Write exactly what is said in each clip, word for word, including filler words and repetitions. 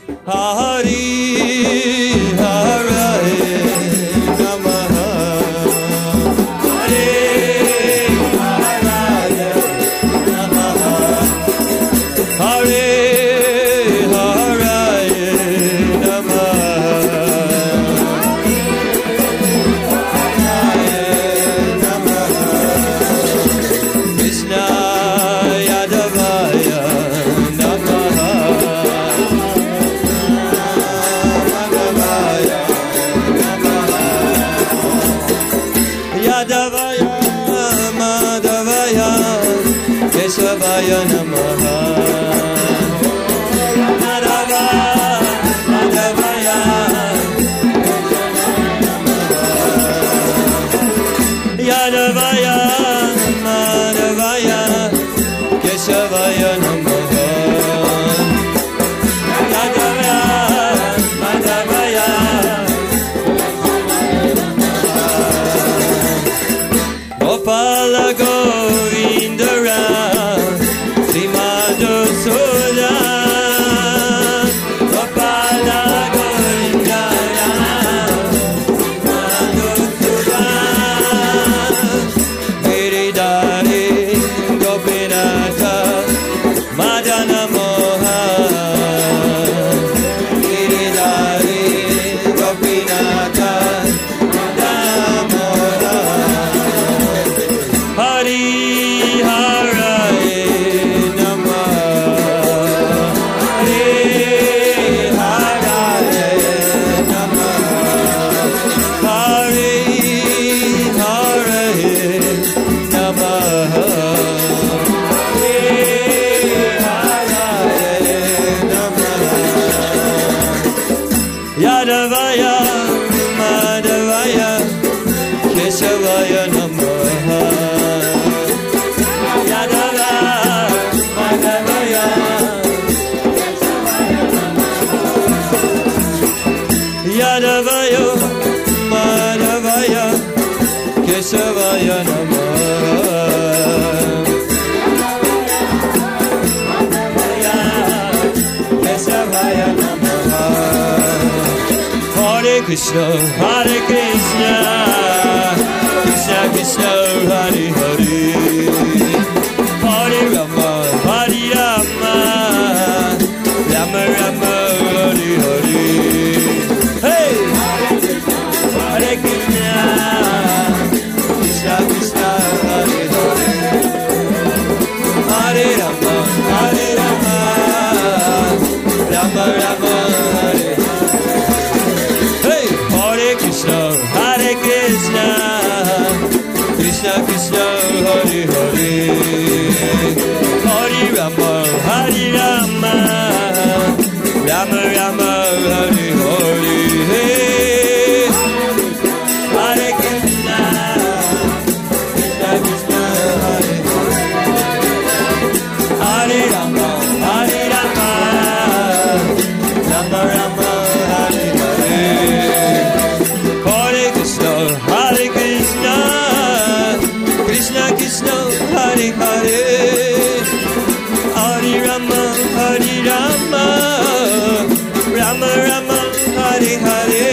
Hari Hare Namaha. Hare Hare Namaha. Hare Keshavaya Namaha. Madhava, Madhavaya, Yadavaya, Madhavaya, Keshavaya Namaha. Yadavaya, Madhavaya, Gopala Govindara. Yadavaya, Madhavaya, Keshavaya Namaha. Yadavaya, Madhavaya, Yadavaya, Madhavaya, Keshavaya Namaha. Keshavaya Namaha. Hare Krishna, Hare Krishna, Krishna Krishna, Hare Hare, Hare Rama, Hare Rama, Rama Rama, Hare Hare. Hey, Hare Krishna, Krishna Krishna, Hare Hare, Hare Rama, Hare Rama, Rama Rama, Hare Hare. Krishna, Hare Krishna, Krishna Krishna, Hare Hare, Hare Rama, Hare Rama, Rama Rama, Hare Hare. Hare Krishna, Krishna Krishna, Hare Hare, Hare Rama, Hare Rama, Rama Rama. Hare Krishna, Krishna Krishna, Hare Hare, Hare Rama, Hare Rama, Rama Rama, Hare Hare.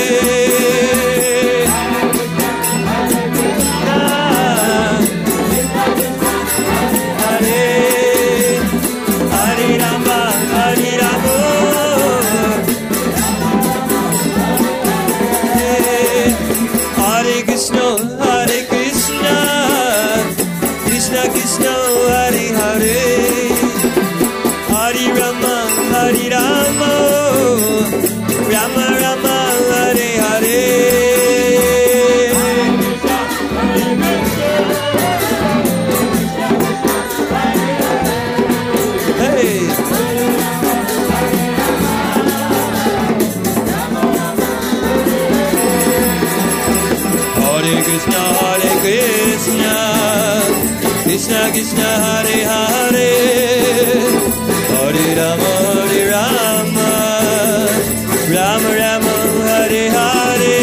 Krishna Krishna Hare Hare, Hare Rama Hare Rama, Rama Rama Hare Hare,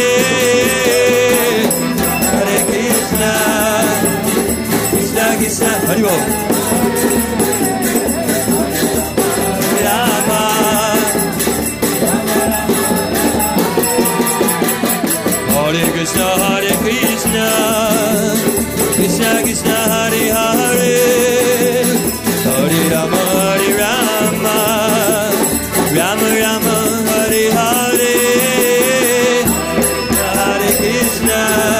Hare Krishna, Krishna Krishna Hare Bol, Rama Rama Rama Hare Hare Hare Krishna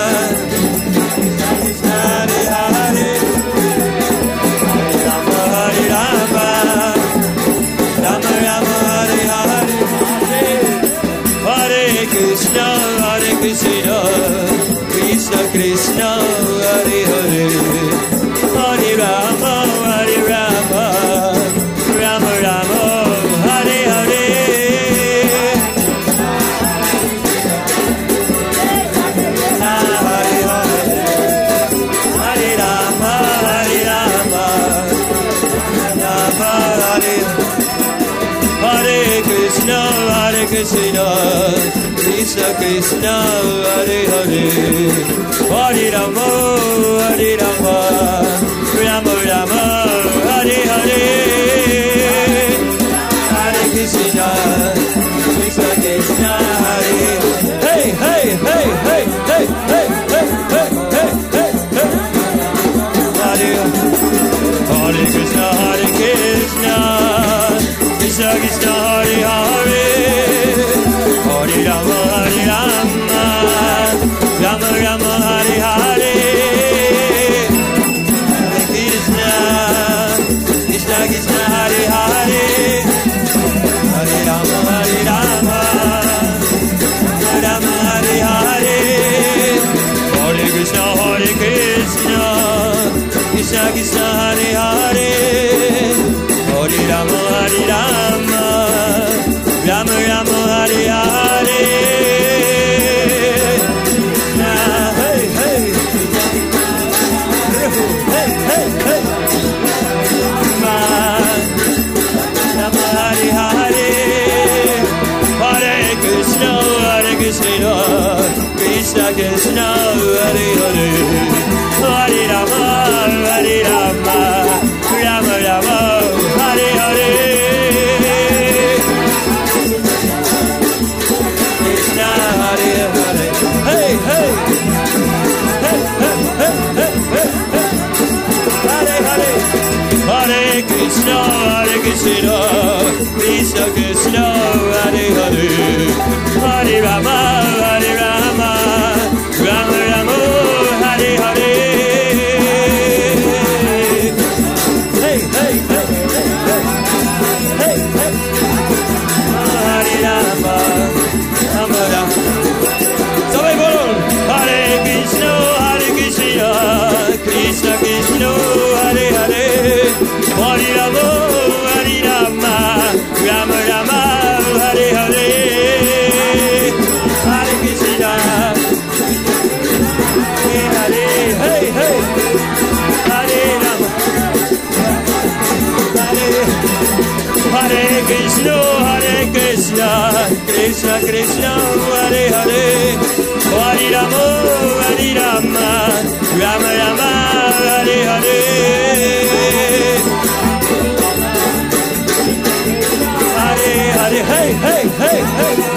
Krishna Hare Hare Hare Rama Hare Rama Rama Rama Hare Hare Hare Krishna Hare Krishna Krishna Krishna Hare Hare Hare Rama Hare Rama Rama Rama Hare Hare Hare Hare Rama Hare Rama Rama Hare Hare Krishna Hare Krishna Krishna Krishna Hare Hare Hare Rama Hare Rama Rama Rama Hare Hare Hare Krishna Krishna Krishna Hare Hey hey hey hey hey hey hey hey hey hey hey Hare Hare Krishna Hare Krishna Krishna Krishna Hare Hare Hare Rama Hare Rama Rama Rama Hare Hare Hare Krishna Krishna Krishna Hare Hare Hare Rama Hare Rama Rama Hare Hare Hare Krishna Hare Krishna Krishna Krishna Hare Hare Hare Rama Hare Rama Rama Rama Hare Hare Hey hey Hey hey hey Rama Hare Hare Hare Krishna Hare Krishna Krishna Krishna Hare Hare Hare Rama Hare Rama Rama Rama Hare Hare Krishna Hare Hare Hey hey Hey hey hey hey hey Hare Hare Hare Krishna Hare Krishna Krishna Krishna Hare Hare Hare Rama Hare Rama Rama Rama Hare Hare Hey hey hey hey hey hey Hare Rama Rama Rama Sabai bolon Hare Krishna Hare Krishna Krishna Krishna Hare Hare Hare Rama Hare Rama Rama Rama Hare Hare Hare Krishna Hare Hey hey Hare Rama Hare Hare Krishna Hare Krishna Krishna Krishna Hare Hare Hare Rama Hare Rama Rama Rama Hare Hare Hare Hare Hey hey hey hey